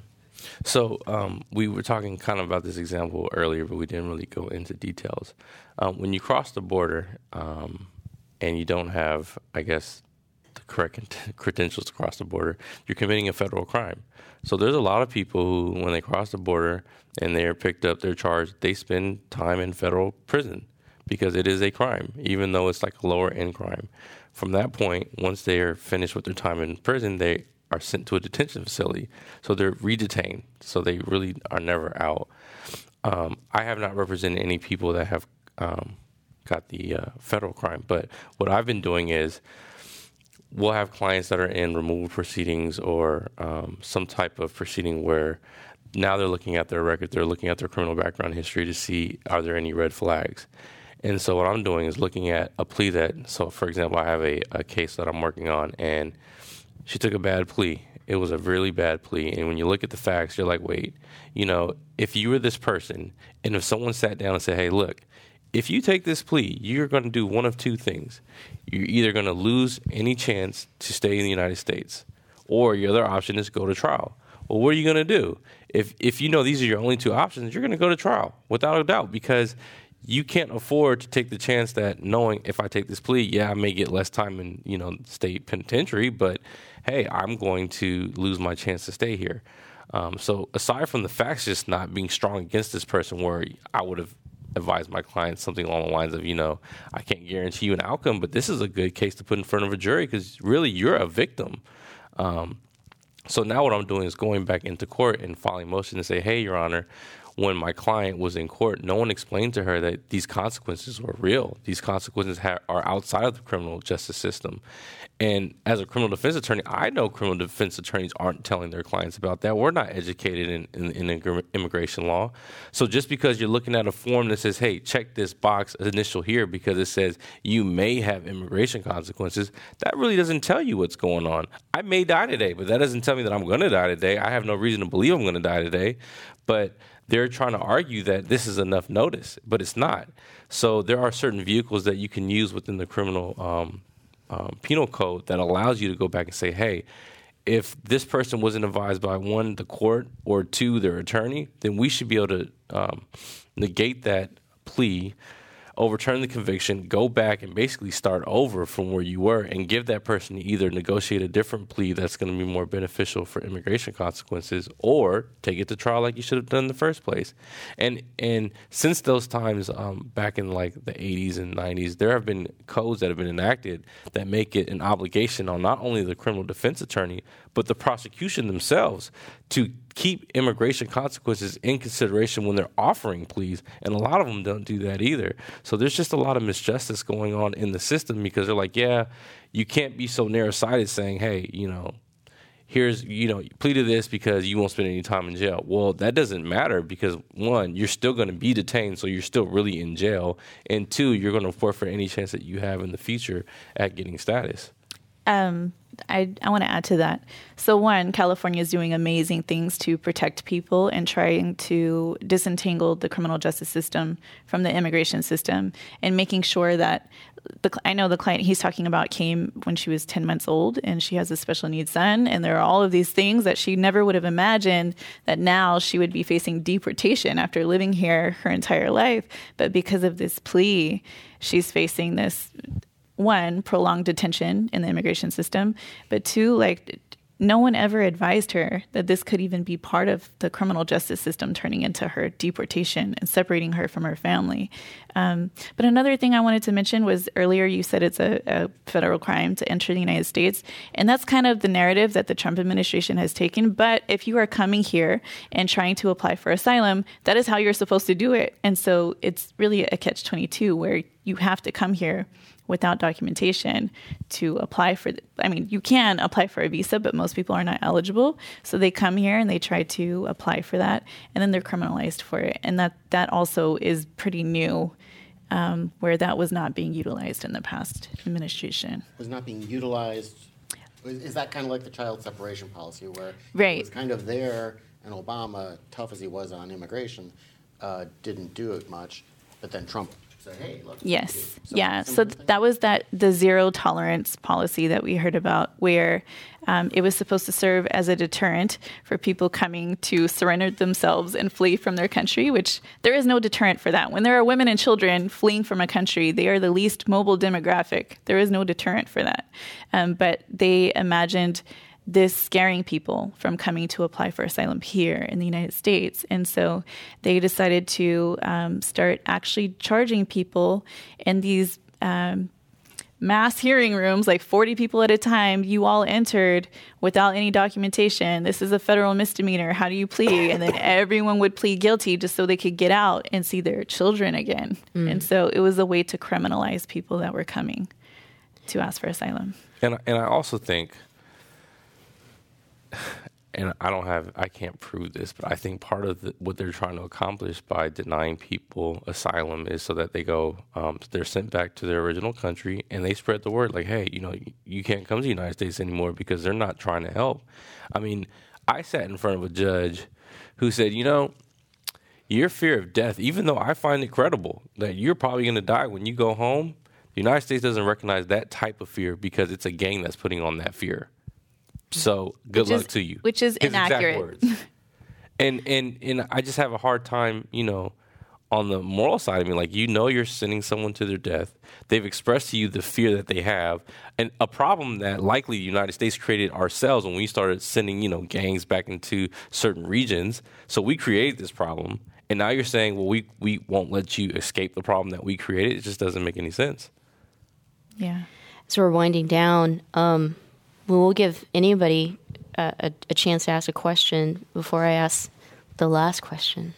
So um, we were talking kind of about this example earlier, but we didn't really go into details. Um, when you cross the border um, and you don't have, I guess, the correct credentials to cross the border, you're committing a federal crime. So there's a lot of people who, when they cross the border and they're picked up, they're charged, they spend time in federal prison because it is a crime, even though it's like a lower end crime. From that point, once they are finished with their time in prison, they are sent to a detention facility. So they're redetained. So they really are never out. Um, I have not represented any people that have um, got the uh, federal crime. But what I've been doing is we'll have clients that are in removal proceedings or um, some type of proceeding where now they're looking at their record, they're looking at their criminal background history to see are there any red flags. And so what I'm doing is looking at a plea that, so for example, I have a, a case that I'm working on, and she took a bad plea. It was a really bad plea. And when you look at the facts, you're like, wait, you know, if you were this person, and if someone sat down and said, hey, look, if you take this plea, you're going to do one of two things. You're either going to lose any chance to stay in the United States, or your other option is go to trial. Well, what are you going to do? If if you know these are your only two options, you're going to go to trial without a doubt, because you can't afford to take the chance that knowing if I take this plea, yeah, I may get less time in, you know, state penitentiary, but hey, I'm going to lose my chance to stay here. Um, so aside from the facts just not being strong against this person, where I would have advised my clients something along the lines of, you know, I can't guarantee you an outcome, but this is a good case to put in front of a jury because really you're a victim. Um, so now what I'm doing is going back into court and filing motion to say, hey, Your Honor, when my client was in court, no one explained to her that these consequences were real. These consequences ha- are outside of the criminal justice system. And as a criminal defense attorney, I know criminal defense attorneys aren't telling their clients about that. We're not educated in, in, in immigration law. So just because you're looking at a form that says, hey, check this box initial here because it says you may have immigration consequences, that really doesn't tell you what's going on. I may die today, but that doesn't tell me that I'm going to die today. I have no reason to believe I'm going to die today. But they're trying to argue that this is enough notice, but it's not. So there are certain vehicles that you can use within the criminal um, um, penal code that allows you to go back and say, hey, if this person wasn't advised by one, the court, or two, their attorney, then we should be able to um, negate that plea, overturn the conviction, go back and basically start over from where you were and give that person to either negotiate a different plea that's going to be more beneficial for immigration consequences or take it to trial like you should have done in the first place. And and since those times, um, back in like the eighties and nineties, there have been codes that have been enacted that make it an obligation on not only the criminal defense attorney, but the prosecution themselves to keep immigration consequences in consideration when they're offering pleas, and a lot of them don't do that either. So there's just a lot of misjustice going on in the system because they're like, yeah, you can't be so narrow-sighted saying, hey, you know, here's, you know, plea to this because you won't spend any time in jail. Well, that doesn't matter because, one, you're still going to be detained, so you're still really in jail. And two, you're going to forfeit any chance that you have in the future at getting status. Um, I, I want to add to that. So one, California is doing amazing things to protect people and trying to disentangle the criminal justice system from the immigration system and making sure that the, I know the client he's talking about came when she was ten months old and she has a special needs son. And there are all of these things that she never would have imagined that now she would be facing deportation after living here her entire life. But because of this plea, she's facing this, one, prolonged detention in the immigration system, but two, like, no one ever advised her that this could even be part of the criminal justice system turning into her deportation and separating her from her family. Um, but another thing I wanted to mention was earlier you said it's a, a federal crime to enter the United States. And that's kind of the narrative that the Trump administration has taken. But if you are coming here and trying to apply for asylum, that is how you're supposed to do it. And so it's really a catch twenty-two where you have to come here without documentation to apply for, the, I mean, you can apply for a visa, but most people are not eligible. So they come here and they try to apply for that, and then they're criminalized for it. And that, that also is pretty new, um, where that was not being utilized in the past administration. Was not being utilized. Is is that kind of like the child separation policy where Right. it was kind of there, and Obama, tough as he was on immigration, uh, didn't do it much, but then Trump said, hey, look. Yes. Some, Yeah. some So th- that was that the zero tolerance policy that we heard about, where um, it was supposed to serve as a deterrent for people coming to surrender themselves and flee from their country, which there is no deterrent for that. When there are women and children fleeing from a country, they are the least mobile demographic. There is no deterrent for that. Um, but they imagined this scaring people from coming to apply for asylum here in the United States. And so they decided to um, start actually charging people in these um, mass hearing rooms, like forty people at a time. You all entered without any documentation. This is a federal misdemeanor. How do you plead? And then everyone would plead guilty just so they could get out and see their children again. Mm. And so it was a way to criminalize people that were coming to ask for asylum. And, and I also think, and I don't have, I can't prove this, but I think part of the, what they're trying to accomplish by denying people asylum is so that they go, um, they're sent back to their original country and they spread the word like, hey, you know, you, you can't come to the United States anymore because they're not trying to help. I mean, I sat in front of a judge who said, you know, your fear of death, even though I find it credible that you're probably going to die when you go home, the United States doesn't recognize that type of fear because it's a gang that's putting on that fear. So good which luck is, to you. Which is His inaccurate. Exact words. and and and I just have a hard time, you know, on the moral side of me. Like, you know, you're sending someone to their death. They've expressed to you the fear that they have, and a problem that likely the United States created ourselves when we started sending, you know, gangs back into certain regions. So we created this problem, and now you're saying, well, we we won't let you escape the problem that we created. It just doesn't make any sense. Yeah. So we're winding down. Um, we will give anybody a, a, a chance to ask a question before I ask the last question.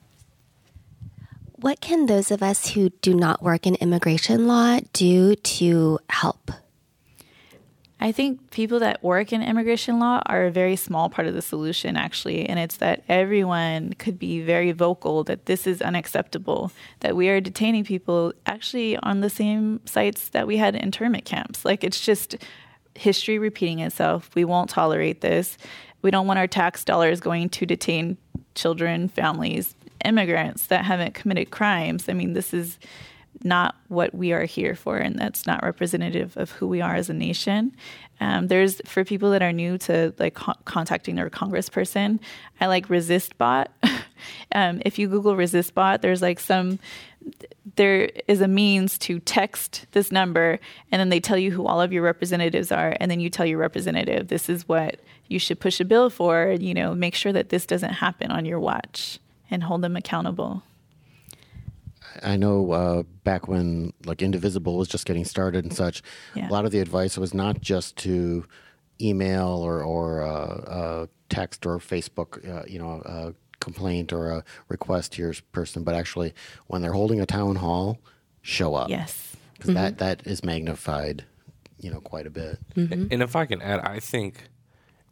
What can those of us who do not work in immigration law do to help? I think people that work in immigration law are a very small part of the solution, actually. And it's that everyone could be very vocal that this is unacceptable, that we are detaining people actually on the same sites that we had internment camps. Like, it's just history repeating itself. We won't tolerate this. We don't want our tax dollars going to detain children, families, immigrants that haven't committed crimes. I mean, this is not what we are here for, and that's not representative of who we are as a nation. Um, there's, for people that are new to like co- contacting their congressperson, I like ResistBot. um, if you Google ResistBot, there's like some, there is a means to text this number, and then they tell you who all of your representatives are, and then you tell your representative, this is what you should push a bill for, you know, make sure that this doesn't happen on your watch, and hold them accountable. I know uh, back when like Indivisible was just getting started and such, Yeah. a lot of the advice was not just to email or, or uh, uh, text or Facebook, uh, you know, a complaint or a request to your person, but actually when they're holding a town hall, show up. Yes. Because mm-hmm. that, that is magnified, you know, quite a bit. Mm-hmm. And if I can add, I think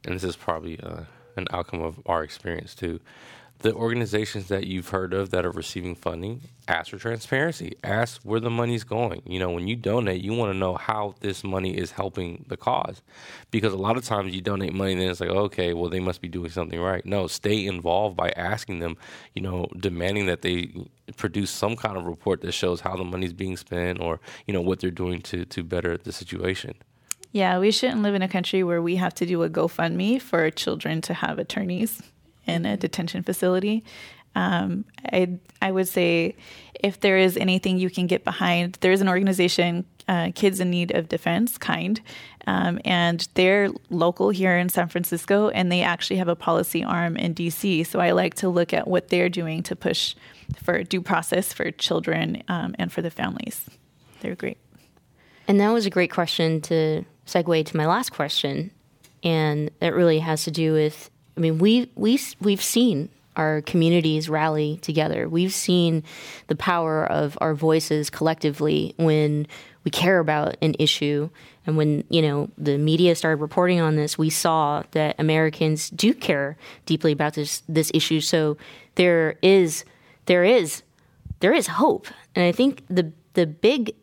and this is probably uh, an outcome of our experience too, the organizations that you've heard of that are receiving funding, ask for transparency. Ask where the money's going. You know, when you donate, you want to know how this money is helping the cause. Because a lot of times you donate money and then it's like, okay, well, they must be doing something right. No, stay involved by asking them, you know, demanding that they produce some kind of report that shows how the money's being spent or, you know, what they're doing to, to better the situation. Yeah, we shouldn't live in a country where we have to do a GoFundMe for children to have attorneys in a detention facility. Um, I I would say if there is anything you can get behind, there is an organization, uh, Kids in Need of Defense, KIND, um, and they're local here in San Francisco, and they actually have a policy arm in D C. So I like to look at what they're doing to push for due process for children um, and for the families. They're great. And that was a great question to segue to my last question, and it really has to do with, I mean, we we we've seen our communities rally together. We've seen the power of our voices collectively when we care about an issue. And when, you know, the media started reporting on this, we saw that Americans do care deeply about this this issue. So there is there is there is hope. And I think the the big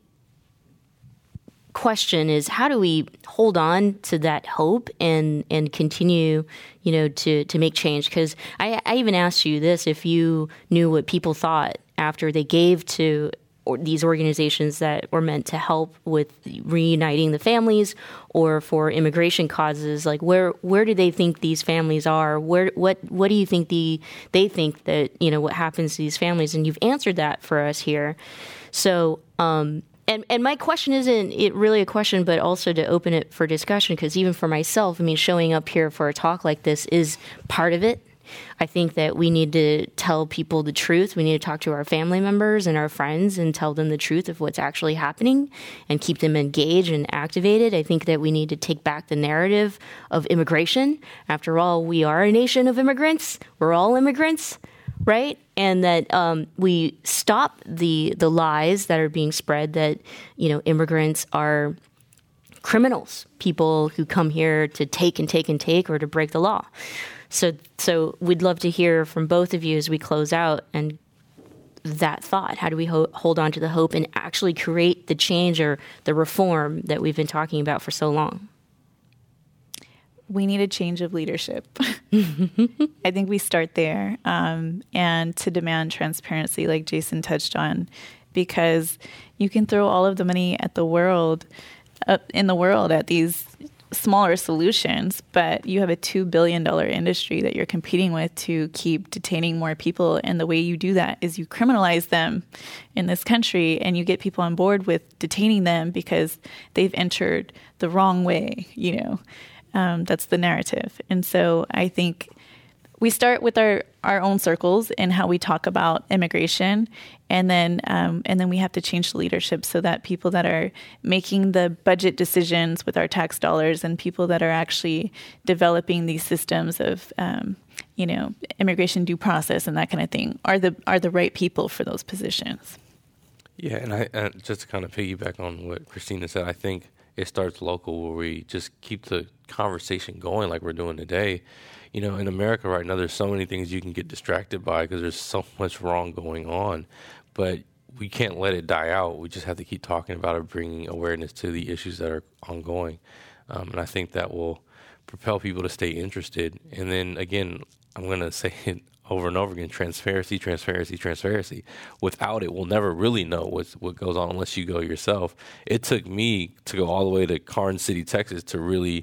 question is, how do we hold on to that hope and and continue, you know, to to make change? Because I, I even asked you this, if you knew what people thought after they gave to or these organizations that were meant to help with reuniting the families or for immigration causes, like where where do they think these families are? Where what what do you think the they think that, you know, what happens to these families? And you've answered that for us here. So um And and my question isn't it really a question, but also to open it for discussion, because even for myself, I mean, showing up here for a talk like this is part of it. I think that we need to tell people the truth. We need to talk to our family members and our friends and tell them the truth of what's actually happening and keep them engaged and activated. I think that we need to take back the narrative of immigration. After all, we are a nation of immigrants. We're all immigrants. Right? And that um, we stop the the lies that are being spread that, you know, immigrants are criminals, people who come here to take and take and take or to break the law. So so we'd love to hear from both of you as we close out and that thought. How do we ho- hold on to the hope and actually create the change or the reform that we've been talking about for so long? We need a change of leadership. I think we start there, um, and to demand transparency, like Jason touched on, because you can throw all of the money at the world, uh, in the world at these smaller solutions, but you have a two billion dollars industry that you're competing with to keep detaining more people. And the way you do that is you criminalize them in this country, and you get people on board with detaining them because they've entered the wrong way, you know. Um, that's the narrative. And so I think we start with our, our own circles and how we talk about immigration. And then um, and then we have to change the leadership so that people that are making the budget decisions with our tax dollars and people that are actually developing these systems of, um, you know, immigration due process and that kind of thing are the are the right people for those positions. Yeah, and I and just to kind of piggyback on what Christina said, I think it starts local where we just keep the conversation going like we're doing today. You know, in America right now, there's so many things you can get distracted by because there's so much wrong going on. But we can't let it die out. We just have to keep talking about it, bringing awareness to the issues that are ongoing. Um, and I think that will propel people to stay interested. And then, again, I'm going to say it over and over again, transparency, transparency, transparency. Without it, we'll never really know what's, what goes on unless you go yourself. It took me to go all the way to Karnes City, Texas to really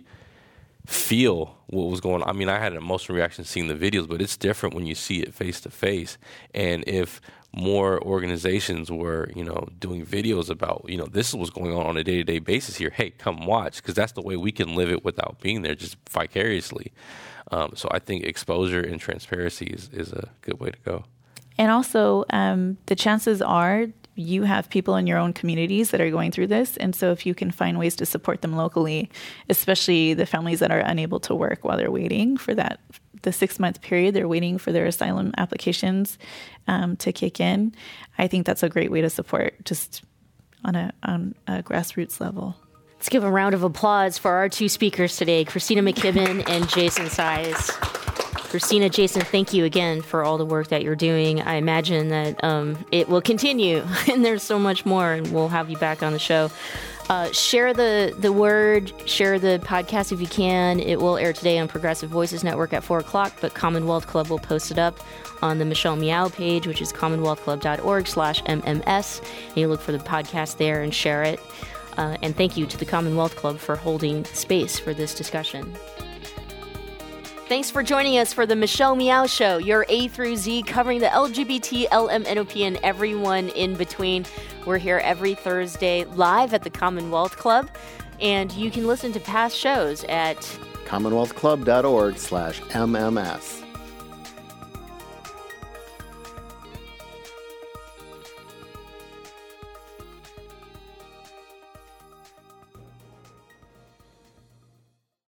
feel what was going on. I mean, I had an emotional reaction seeing the videos, but it's different when you see it face to face. And if more organizations were, you know, doing videos about, you know, this is what's going on on a day-to-day basis here. Hey, come watch, because that's the way we can live it without being there, just vicariously. Um, so I think exposure and transparency is, is a good way to go. And also, um, the chances are you have people in your own communities that are going through this. And so if you can find ways to support them locally, especially the families that are unable to work while they're waiting for that, the six-month period, they're waiting for their asylum applications um, to kick in, I think that's a great way to support just on a, on a grassroots level. Let's give a round of applause for our two speakers today, Christina McKibben and Jason Size. Christina, Jason, thank you again for all the work that you're doing. I imagine that um, it will continue, and there's so much more, and we'll have you back on the show. Uh, share the, the word, share the podcast if you can. It will air today on Progressive Voices Network at four o'clock, but Commonwealth Club will post it up on the Michelle Meow page, which is commonwealthclub.org slash MMS. And you look for the podcast there and share it. Uh, and thank you to the Commonwealth Club for holding space for this discussion. Thanks for joining us for the Michelle Meow Show, your A through Z covering the L G B T, L M N O P, and everyone in between. We're here every Thursday live at the Commonwealth Club, and you can listen to past shows at commonwealthclub.org slash MMS.